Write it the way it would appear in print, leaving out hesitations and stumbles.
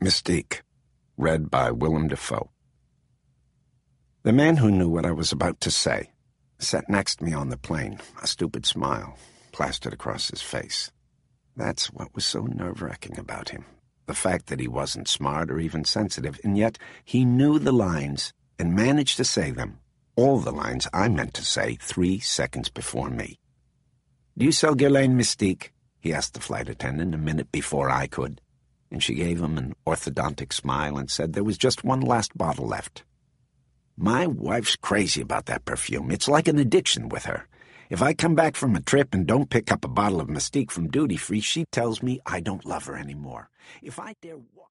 Mystique, read by Willem Dafoe. The man who knew what I was about to say sat next to me on the plane, a stupid smile plastered across his face. That's what was so nerve-wracking about him, the fact that he wasn't smart or even sensitive, and yet he knew the lines and managed to say them, all the lines I meant to say 3 seconds before me. "Do you sell Guerlain Mystique?" he asked the flight attendant a minute before I could, and she gave him an orthodontic smile and said there was just one last bottle left. My wife's crazy about that perfume. It's like an addiction with her. If I come back from a trip and don't pick up a bottle of Mystique from duty-free, she tells me I don't love her anymore. If I dare walk...